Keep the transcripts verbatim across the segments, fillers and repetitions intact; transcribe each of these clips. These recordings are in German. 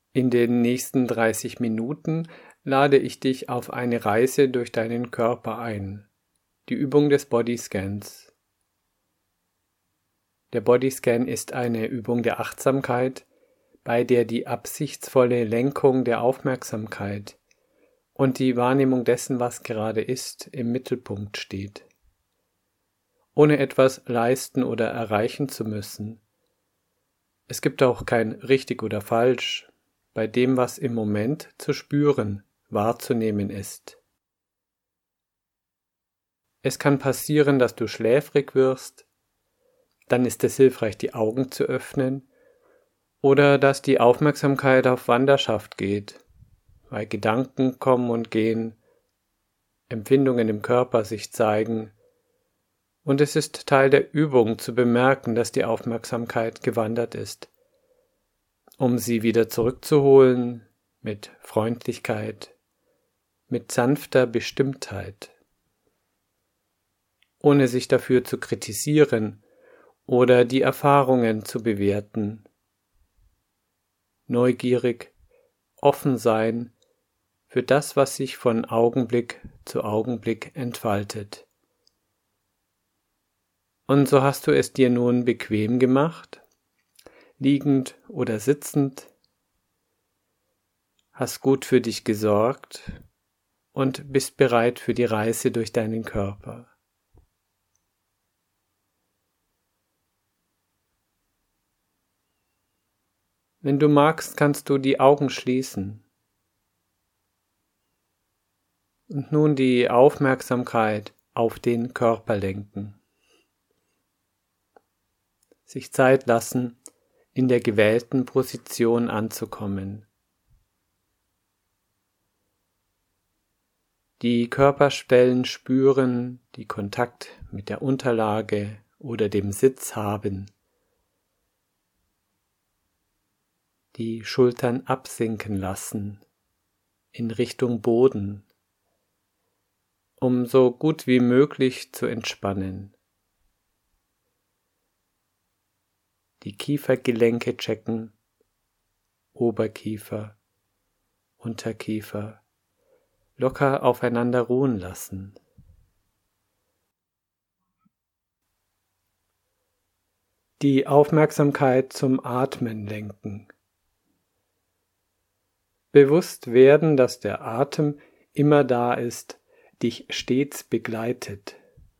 In den nächsten dreißig Minuten lade ich dich auf eine Reise durch deinen Körper ein, die Übung des Bodyscans. Der Bodyscan ist eine Übung der Achtsamkeit, bei der die absichtsvolle Lenkung der Aufmerksamkeit und die Wahrnehmung dessen, was gerade ist, im Mittelpunkt steht. Ohne etwas leisten oder erreichen zu müssen. Es gibt auch kein richtig oder falsch bei dem, was im Moment zu spüren, wahrzunehmen ist. Es kann passieren, dass du schläfrig wirst, dann ist es hilfreich, die Augen zu öffnen, oder dass die Aufmerksamkeit auf Wanderschaft geht, weil Gedanken kommen und gehen, Empfindungen im Körper sich zeigen, und es ist Teil der Übung zu bemerken, dass die Aufmerksamkeit gewandert ist, um sie wieder zurückzuholen mit Freundlichkeit, mit sanfter Bestimmtheit, ohne sich dafür zu kritisieren oder die Erfahrungen zu bewerten. Neugierig, offen sein für das, was sich von Augenblick zu Augenblick entfaltet. Und so hast du es dir nun bequem gemacht, liegend oder sitzend, hast gut für dich gesorgt und bist bereit für die Reise durch deinen Körper. Wenn du magst, kannst du die Augen schließen und nun die Aufmerksamkeit auf den Körper lenken. Sich Zeit lassen, in der gewählten Position anzukommen. Die Körperstellen spüren, die Kontakt mit der Unterlage oder dem Sitz haben. Die Schultern absinken lassen in Richtung Boden, um so gut wie möglich zu entspannen. Die Kiefergelenke checken, Oberkiefer, Unterkiefer, locker aufeinander ruhen lassen. Die Aufmerksamkeit zum Atmen lenken. Bewusst werden, dass der Atem immer da ist, dich stets begleitet.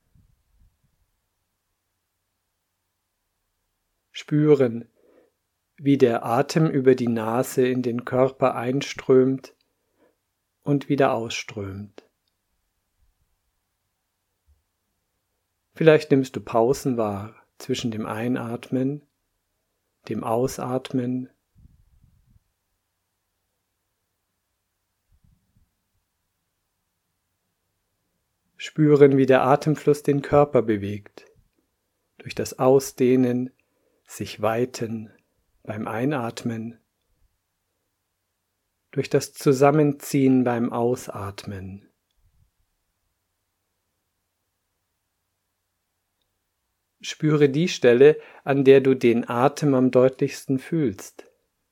Spüren, wie der Atem über die Nase in den Körper einströmt und wieder ausströmt. Vielleicht nimmst du Pausen wahr zwischen dem Einatmen, dem Ausatmen, spüren, wie der Atemfluss den Körper bewegt, durch das Ausdehnen, sich weiten beim Einatmen, durch das Zusammenziehen beim Ausatmen. Spüre die Stelle, an der du den Atem am deutlichsten fühlst.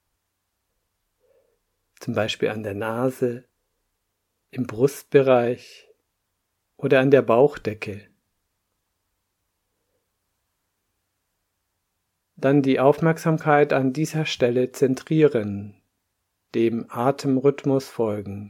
Zum Beispiel an der Nase, im Brustbereich oder an der Bauchdecke. Dann die Aufmerksamkeit an dieser Stelle zentrieren, dem Atemrhythmus folgen.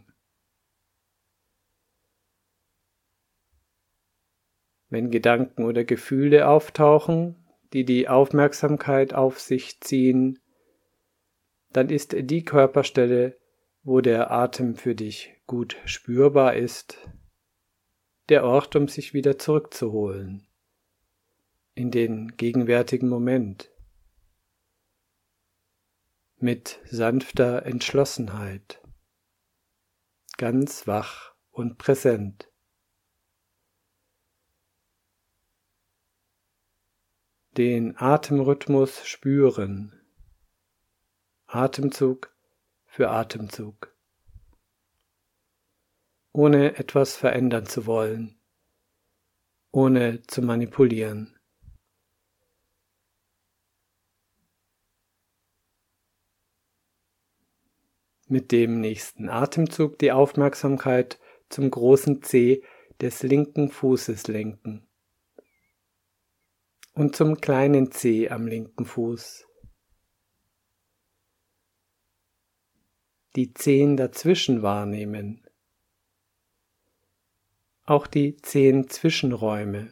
Wenn Gedanken oder Gefühle auftauchen, die die Aufmerksamkeit auf sich ziehen, dann ist die Körperstelle, wo der Atem für dich gut spürbar ist, der Ort, um sich wieder zurückzuholen in den gegenwärtigen Moment. Mit sanfter Entschlossenheit, ganz wach und präsent. Den Atemrhythmus spüren, Atemzug für Atemzug, ohne etwas verändern zu wollen, ohne zu manipulieren. Mit dem nächsten Atemzug die Aufmerksamkeit zum großen Zeh des linken Fußes lenken und zum kleinen Zeh am linken Fuß. Die Zehen dazwischen wahrnehmen, auch die Zehenzwischenräume.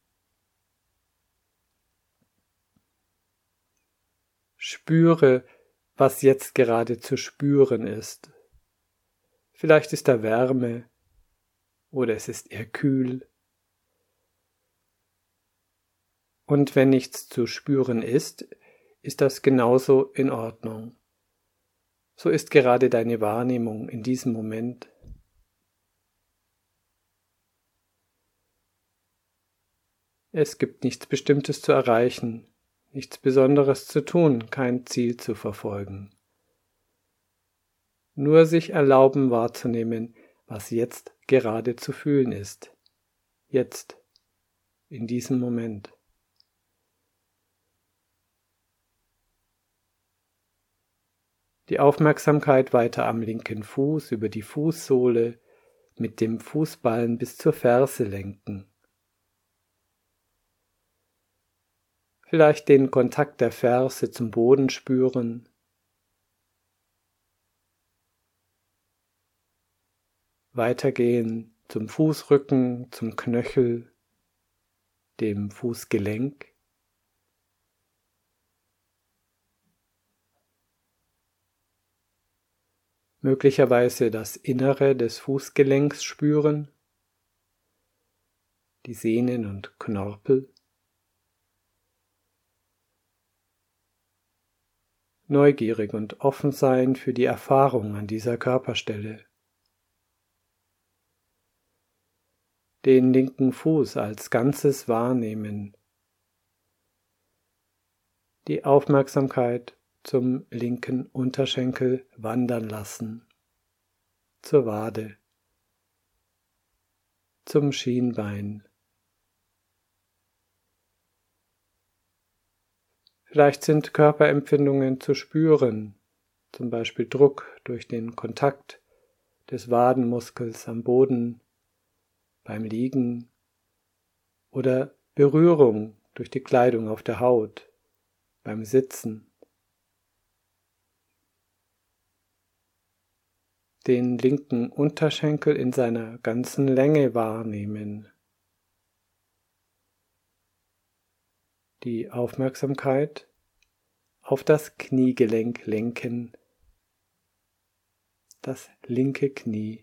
Spüre, was jetzt gerade zu spüren ist. Vielleicht ist da Wärme oder es ist eher kühl. Und wenn nichts zu spüren ist, ist das genauso in Ordnung. So ist gerade deine Wahrnehmung in diesem Moment. Es gibt nichts Bestimmtes zu erreichen, nichts Besonderes zu tun, kein Ziel zu verfolgen. Nur sich erlauben wahrzunehmen, was jetzt gerade zu fühlen ist. Jetzt, in diesem Moment. Die Aufmerksamkeit weiter am linken Fuß über die Fußsohle mit dem Fußballen bis zur Ferse lenken. Vielleicht den Kontakt der Ferse zum Boden spüren. Weitergehen zum Fußrücken, zum Knöchel, dem Fußgelenk. Möglicherweise das Innere des Fußgelenks spüren, die Sehnen und Knorpel. Neugierig und offen sein für die Erfahrung an dieser Körperstelle. Den linken Fuß als Ganzes wahrnehmen. Die Aufmerksamkeit zum linken Unterschenkel wandern lassen, zur Wade, zum Schienbein. Vielleicht sind Körperempfindungen zu spüren, zum Beispiel Druck durch den Kontakt des Wadenmuskels am Boden, beim Liegen oder Berührung durch die Kleidung auf der Haut, beim Sitzen. Den linken Unterschenkel in seiner ganzen Länge wahrnehmen. Die Aufmerksamkeit auf das Kniegelenk lenken, das linke Knie,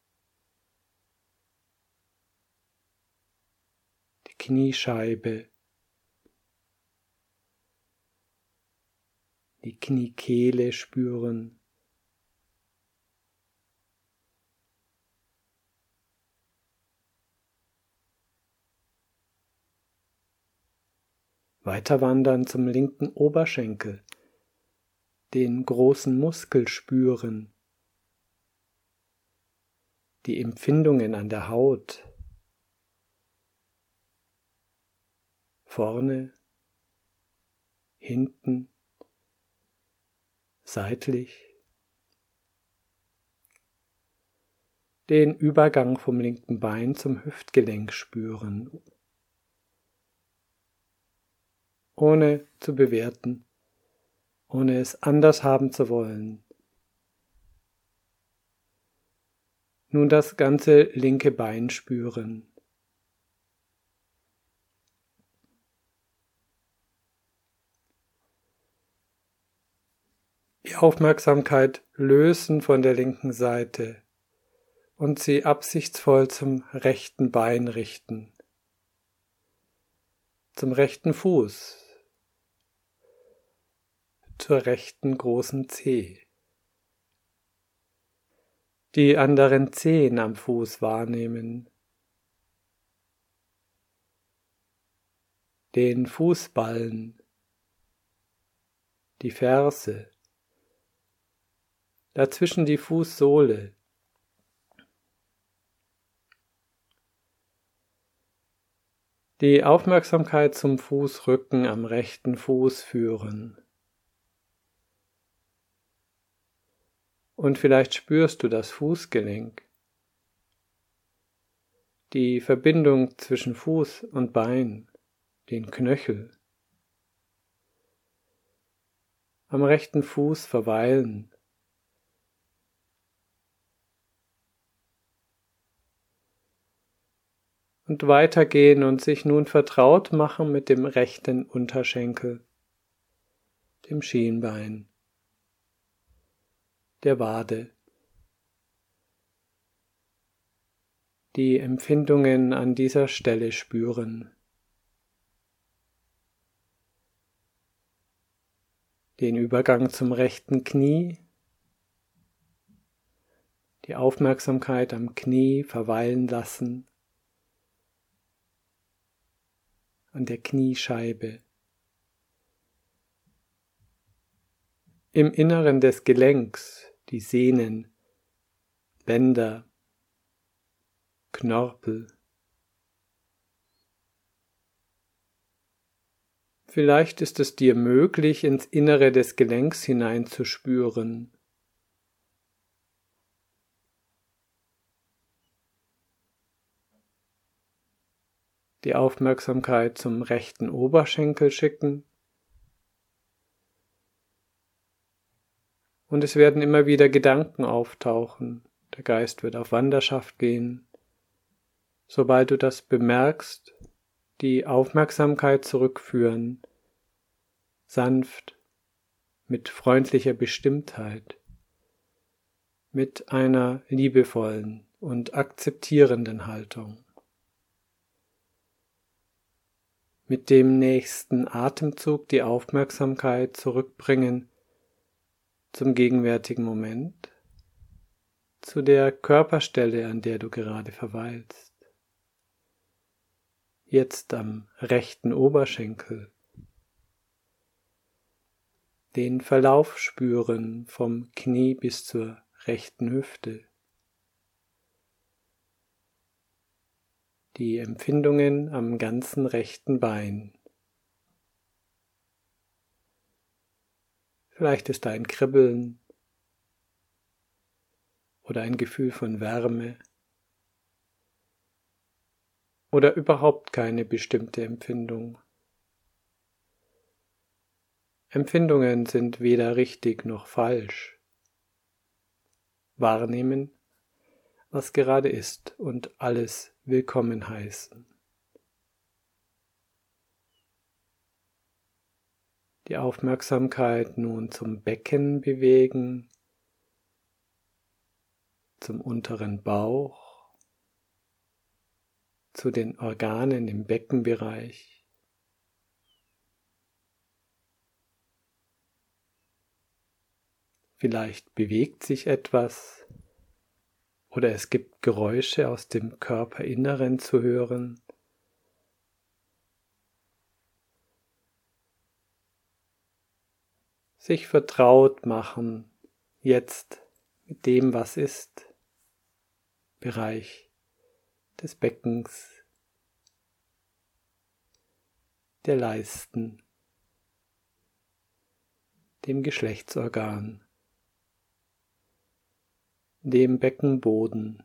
die Kniescheibe, die Kniekehle spüren. Weiter wandern zum linken Oberschenkel, den großen Muskel spüren, die Empfindungen an der Haut, vorne, hinten, seitlich, den Übergang vom linken Bein zum Hüftgelenk spüren, ohne zu bewerten, ohne es anders haben zu wollen. Nun das ganze linke Bein spüren. Die Aufmerksamkeit lösen von der linken Seite und sie absichtsvoll zum rechten Bein richten, zum rechten Fuß, zur rechten großen Zehe. Die anderen Zehen am Fuß wahrnehmen, den Fußballen, die Ferse, dazwischen die Fußsohle, die Aufmerksamkeit zum Fußrücken am rechten Fuß führen Und vielleicht spürst du das Fußgelenk, die Verbindung zwischen Fuß und Bein, den Knöchel. Am rechten Fuß verweilen. Und weitergehen und sich nun vertraut machen mit dem rechten Unterschenkel, dem Schienbein, der Wade. Die Empfindungen an dieser Stelle spüren. Den Übergang zum rechten Knie, die Aufmerksamkeit am Knie verweilen lassen, an der Kniescheibe. Im Inneren des Gelenks die Sehnen, Bänder, Knorpel. Vielleicht ist es dir möglich, ins Innere des Gelenks hineinzuspüren. Die Aufmerksamkeit zum rechten Oberschenkel schicken. Und es werden immer wieder Gedanken auftauchen. Der Geist wird auf Wanderschaft gehen. Sobald du das bemerkst, die Aufmerksamkeit zurückführen, sanft, mit freundlicher Bestimmtheit, mit einer liebevollen und akzeptierenden Haltung. Mit dem nächsten Atemzug die Aufmerksamkeit zurückbringen zum gegenwärtigen Moment, zu der Körperstelle, an der du gerade verweilst. Jetzt am rechten Oberschenkel. Den Verlauf spüren vom Knie bis zur rechten Hüfte. Die Empfindungen am ganzen rechten Bein. Vielleicht ist da ein Kribbeln oder ein Gefühl von Wärme. Oder überhaupt keine bestimmte Empfindung. Empfindungen sind weder richtig noch falsch. Wahrnehmen, was gerade ist und alles willkommen heißen. Die Aufmerksamkeit nun zum Becken bewegen, zum unteren Bauch, zu den Organen im Beckenbereich. Vielleicht bewegt sich etwas oder es gibt Geräusche aus dem Körperinneren zu hören. Sich vertraut machen, jetzt mit dem, was ist, Bereich des Beckens, der Leisten, dem Geschlechtsorgan, dem Beckenboden.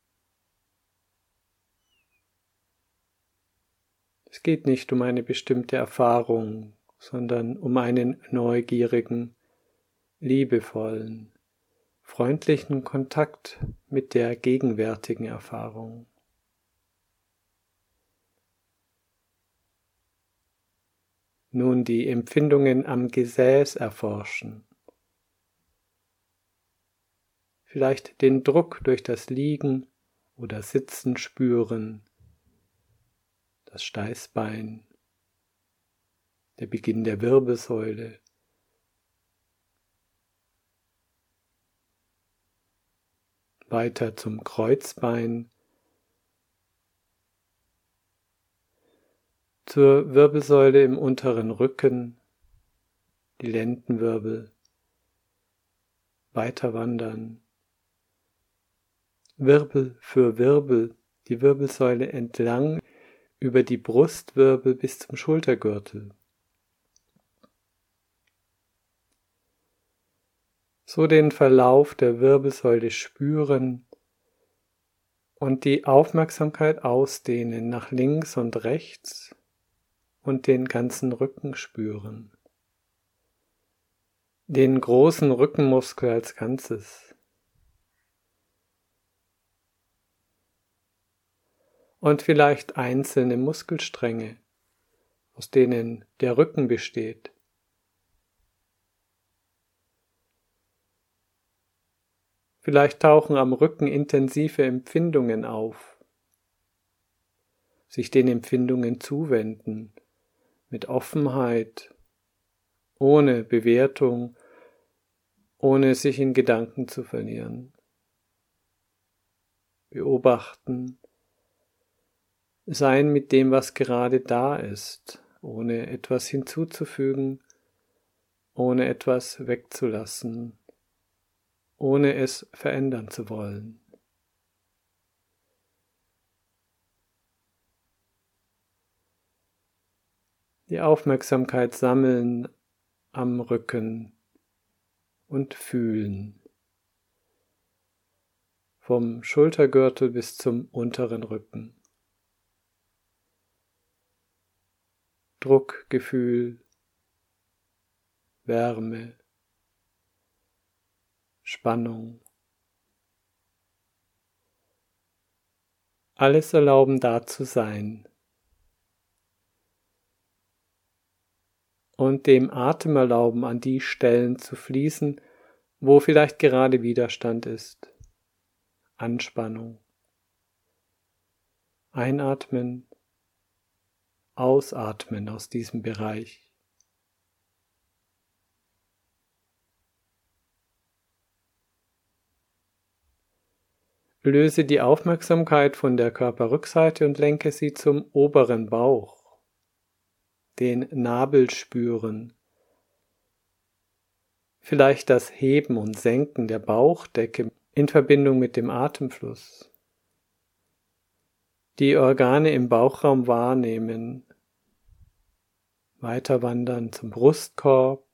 Es geht nicht um eine bestimmte Erfahrung, sondern um einen neugierigen, liebevollen, freundlichen Kontakt mit der gegenwärtigen Erfahrung. Nun die Empfindungen am Gesäß erforschen. Vielleicht den Druck durch das Liegen oder Sitzen spüren, das Steißbein, der Beginn der Wirbelsäule. Weiter zum Kreuzbein, zur Wirbelsäule im unteren Rücken, die Lendenwirbel, weiter wandern, Wirbel für Wirbel, die Wirbelsäule entlang über die Brustwirbel bis zum Schultergürtel. So den Verlauf der Wirbelsäule spüren und die Aufmerksamkeit ausdehnen nach links und rechts und den ganzen Rücken spüren. Den großen Rückenmuskel als Ganzes. Und vielleicht einzelne Muskelstränge, aus denen der Rücken besteht. Vielleicht tauchen am Rücken intensive Empfindungen auf, sich den Empfindungen zuwenden, mit Offenheit, ohne Bewertung, ohne sich in Gedanken zu verlieren. Beobachten, sein mit dem, was gerade da ist, ohne etwas hinzuzufügen, ohne etwas wegzulassen, ohne es verändern zu wollen. Die Aufmerksamkeit sammeln am Rücken und fühlen, vom Schultergürtel bis zum unteren Rücken. Druckgefühl, Wärme, Spannung. Alles erlauben, da zu sein. Und dem Atem erlauben, an die Stellen zu fließen, wo vielleicht gerade Widerstand ist, Anspannung. Einatmen, ausatmen aus diesem Bereich. Löse die Aufmerksamkeit von der Körperrückseite und lenke sie zum oberen Bauch, den Nabel spüren, vielleicht das Heben und Senken der Bauchdecke in Verbindung mit dem Atemfluss, die Organe im Bauchraum wahrnehmen, weiter wandern zum Brustkorb,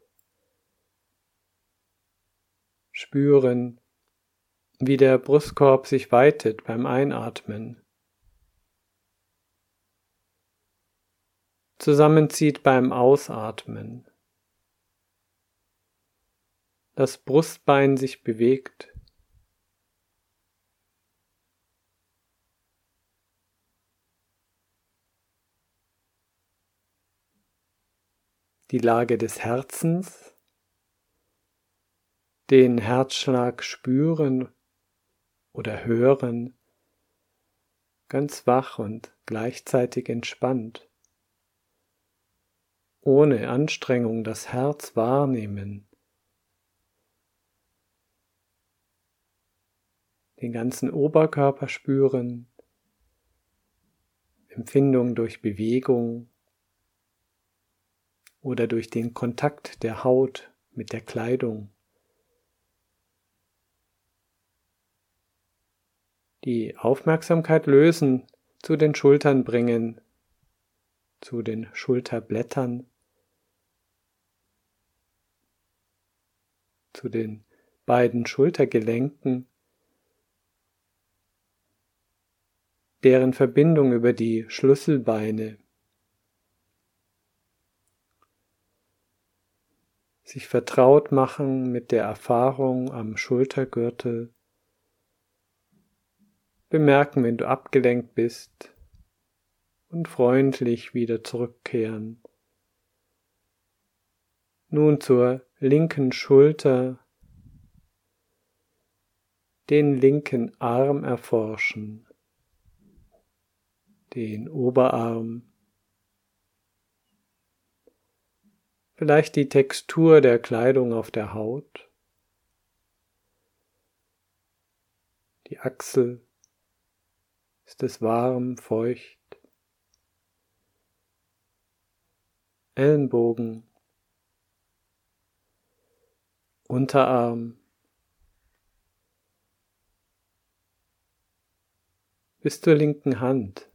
spüren, wie der Brustkorb sich weitet beim Einatmen, zusammenzieht beim Ausatmen, das Brustbein sich bewegt, die Lage des Herzens, den Herzschlag spüren oder hören, ganz wach und gleichzeitig entspannt, ohne Anstrengung das Herz wahrnehmen, den ganzen Oberkörper spüren, Empfindung durch Bewegung oder durch den Kontakt der Haut mit der Kleidung. Die Aufmerksamkeit lösen, zu den Schultern bringen, zu den Schulterblättern, zu den beiden Schultergelenken, deren Verbindung über die Schlüsselbeine, sich vertraut machen mit der Erfahrung am Schultergürtel, bemerken, wenn du abgelenkt bist und freundlich wieder zurückkehren. Nun zur linken Schulter, den linken Arm erforschen, den Oberarm, vielleicht die Textur der Kleidung auf der Haut, die Achsel. Ist es warm, feucht? Ellenbogen, Unterarm, bis zur linken Hand.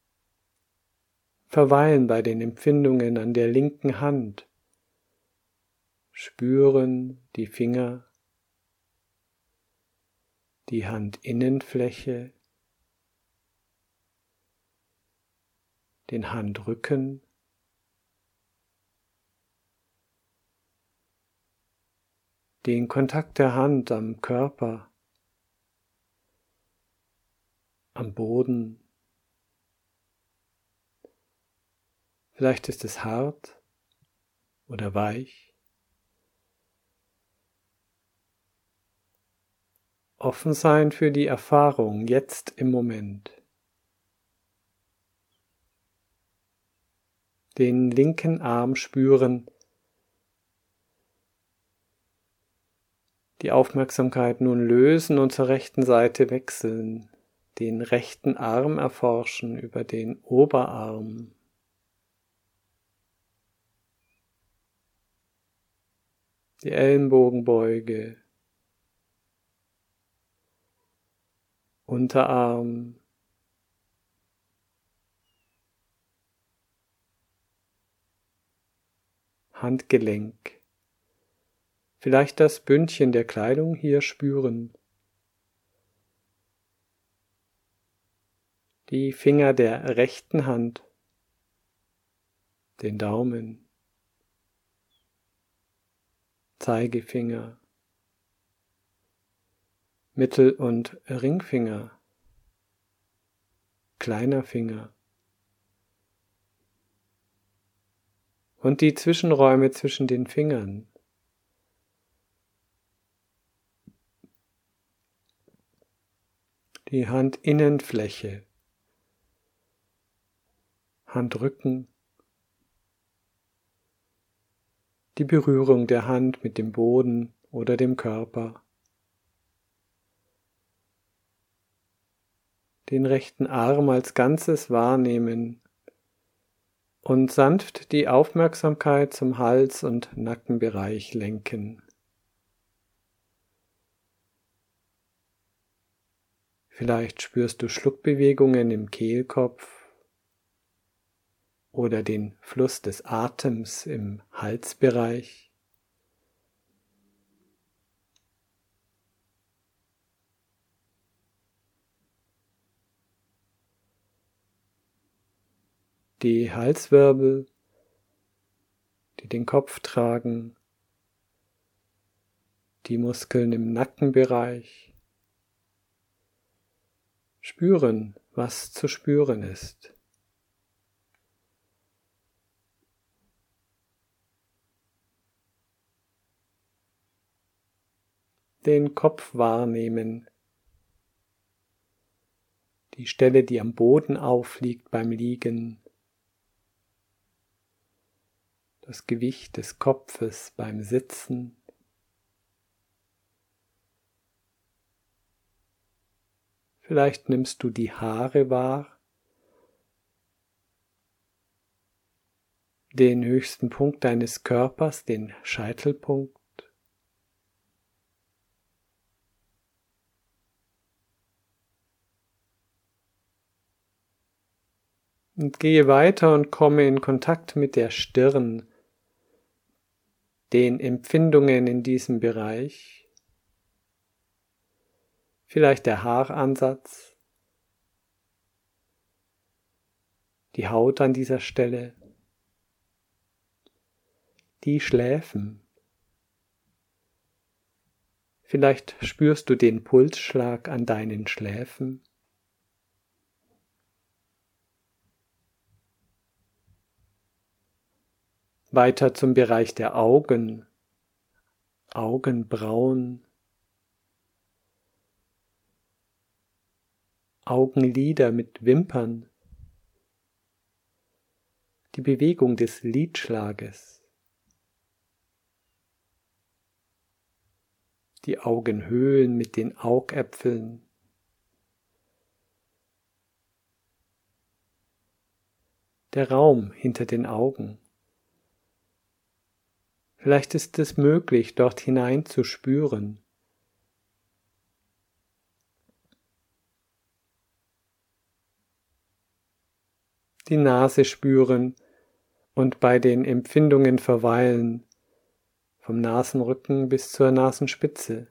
Verweilen bei den Empfindungen an der linken Hand, Spüren die Finger, die Handinnenfläche, den Handrücken, den Kontakt der Hand am Körper, am Boden. Vielleicht ist es hart oder weich. Offen sein für die Erfahrung jetzt im Moment. Den linken Arm spüren. Die Aufmerksamkeit nun lösen und zur rechten Seite wechseln. Den rechten Arm erforschen über den Oberarm. Die Ellenbogenbeuge. Unterarm. Handgelenk. Vielleicht das Bündchen der Kleidung hier spüren. Die Finger der rechten Hand, den Daumen, Zeigefinger, Mittel- und Ringfinger, kleiner Finger und die Zwischenräume zwischen den Fingern. Die Handinnenfläche, Handrücken, die Berührung der Hand mit dem Boden oder dem Körper, den rechten Arm als Ganzes wahrnehmen und sanft die Aufmerksamkeit zum Hals- und Nackenbereich lenken. Vielleicht spürst du Schluckbewegungen im Kehlkopf oder den Fluss des Atems im Halsbereich. Die Halswirbel, die den Kopf tragen, die Muskeln im Nackenbereich. Spüren, was zu spüren ist. Den Kopf wahrnehmen, die Stelle, die am Boden aufliegt beim Liegen, das Gewicht des Kopfes beim Sitzen, vielleicht nimmst du die Haare wahr, den höchsten Punkt deines Körpers, den Scheitelpunkt. Und gehe weiter und komme in Kontakt mit der Stirn, den Empfindungen in diesem Bereich, vielleicht der Haaransatz, die Haut an dieser Stelle, die Schläfen. Vielleicht spürst du den Pulsschlag an deinen Schläfen. Weiter zum Bereich der Augen, Augenbrauen, Augenlider mit Wimpern, die Bewegung des Lidschlages, die Augenhöhlen mit den Augäpfeln, der Raum hinter den Augen. Vielleicht ist es möglich, dort hinein zu spüren. Die Nase spüren und bei den Empfindungen verweilen, vom Nasenrücken bis zur Nasenspitze.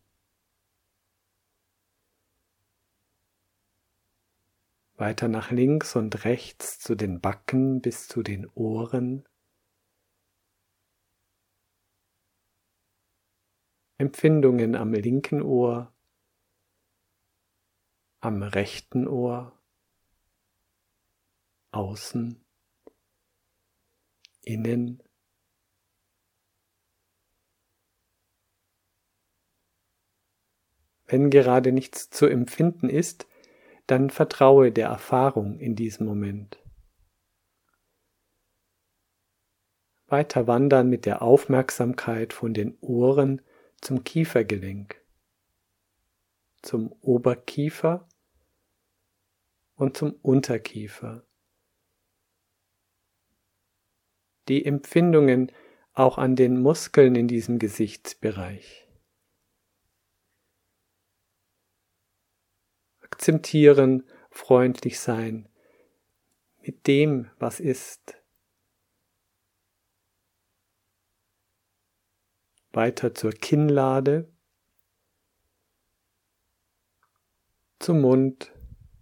Weiter nach links und rechts zu den Backen bis zu den Ohren. Empfindungen am linken Ohr, am rechten Ohr, außen, innen. Wenn gerade nichts zu empfinden ist, dann vertraue der Erfahrung in diesem Moment. Weiter wandern mit der Aufmerksamkeit von den Ohren zum Kiefergelenk, zum Oberkiefer und zum Unterkiefer. Die Empfindungen auch an den Muskeln in diesem Gesichtsbereich. Akzeptieren, freundlich sein mit dem, was ist. Weiter zur Kinnlade, zum Mund,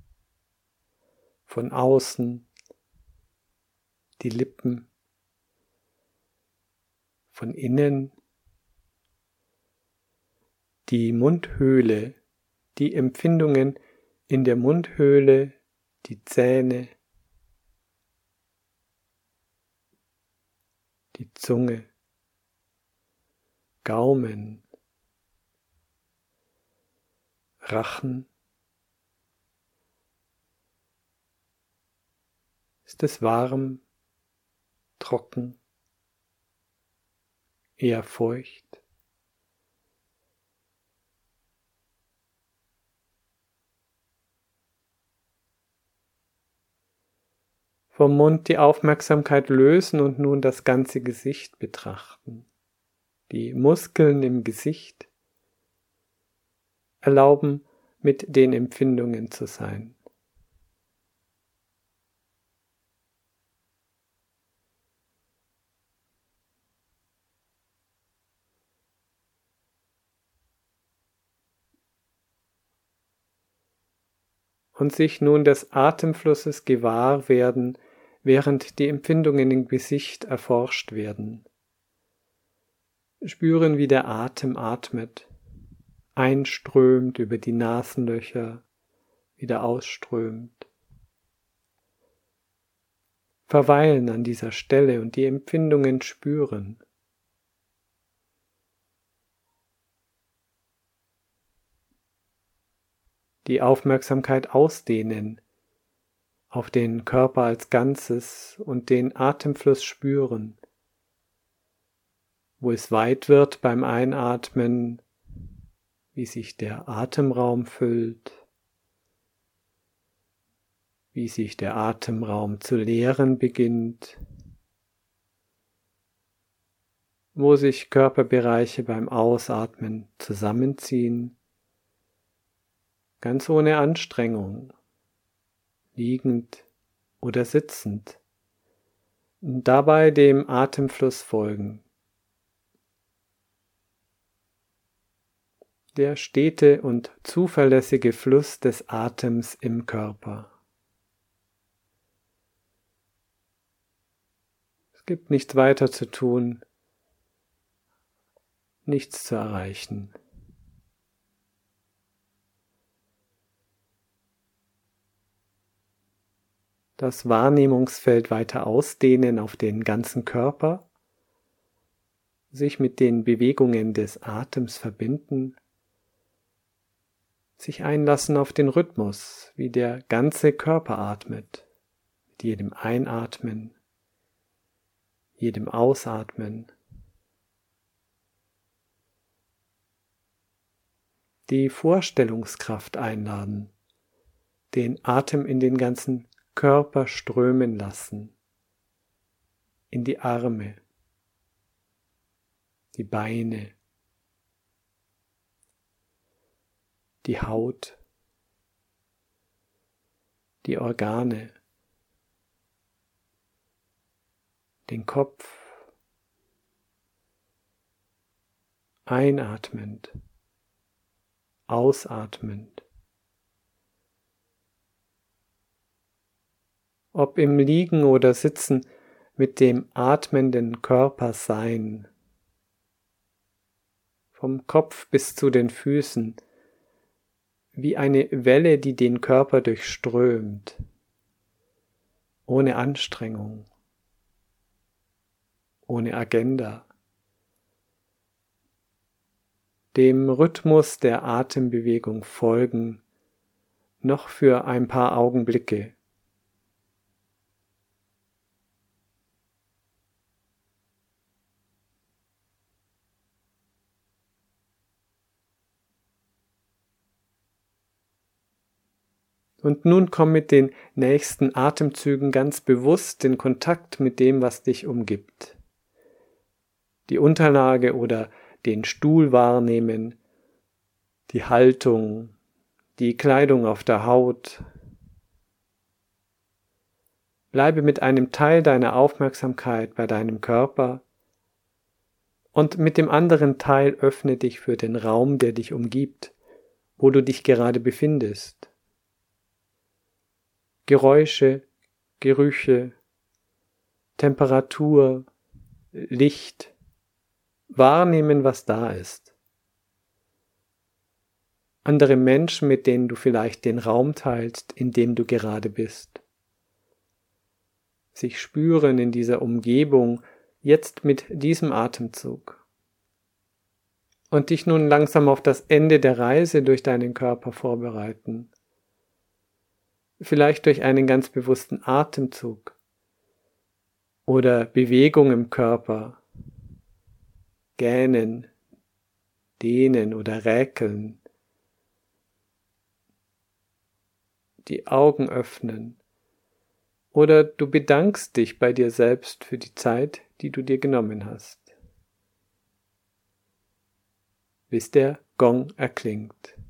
von außen, die Lippen, von innen, die Mundhöhle, die Empfindungen in der Mundhöhle, die Zähne, die Zunge, Gaumen, Rachen. Ist es warm, trocken, eher feucht? Vom Mund die Aufmerksamkeit lösen und nun das ganze Gesicht betrachten. Die Muskeln im Gesicht erlauben, mit den Empfindungen zu sein. Und sich nun des Atemflusses gewahr werden, während die Empfindungen im Gesicht erforscht werden. Spüren, wie der Atem atmet, einströmt über die Nasenlöcher, wieder ausströmt. Verweilen an dieser Stelle und die Empfindungen spüren. Die Aufmerksamkeit ausdehnen, auf den Körper als Ganzes und den Atemfluss spüren, wo es weit wird beim Einatmen, wie sich der Atemraum füllt, wie sich der Atemraum zu leeren beginnt, wo sich Körperbereiche beim Ausatmen zusammenziehen, ganz ohne Anstrengung, liegend oder sitzend, und dabei dem Atemfluss folgen. Der stete und zuverlässige Fluss des Atems im Körper. Es gibt nichts weiter zu tun, nichts zu erreichen. Das Wahrnehmungsfeld weiter ausdehnen auf den ganzen Körper, sich mit den Bewegungen des Atems verbinden, sich einlassen auf den Rhythmus, wie der ganze Körper atmet, mit jedem Einatmen, jedem Ausatmen. Die Vorstellungskraft einladen, den Atem in den ganzen Körper strömen lassen, in die Arme, die Beine, die Haut, die Organe, den Kopf, einatmend, ausatmend. Ob im Liegen oder Sitzen, mit dem atmenden Körper sein. Vom Kopf bis zu den Füßen, wie eine Welle, die den Körper durchströmt, ohne Anstrengung, ohne Agenda. Dem Rhythmus der Atembewegung folgen, noch für ein paar Augenblicke. Und nun komm mit den nächsten Atemzügen ganz bewusst in Kontakt mit dem, was dich umgibt. Die Unterlage oder den Stuhl wahrnehmen, die Haltung, die Kleidung auf der Haut. Bleibe mit einem Teil deiner Aufmerksamkeit bei deinem Körper und mit dem anderen Teil öffne dich für den Raum, der dich umgibt, wo du dich gerade befindest. Geräusche, Gerüche, Temperatur, Licht, wahrnehmen, was da ist. Andere Menschen, mit denen du vielleicht den Raum teilst, in dem du gerade bist. Sich spüren in dieser Umgebung, jetzt mit diesem Atemzug. Und dich nun langsam auf das Ende der Reise durch deinen Körper vorbereiten. Vielleicht durch einen ganz bewussten Atemzug oder Bewegung im Körper, Gähnen, Dehnen oder Räkeln, die Augen öffnen oder du bedankst dich bei dir selbst für die Zeit, die du dir genommen hast, bis der Gong erklingt.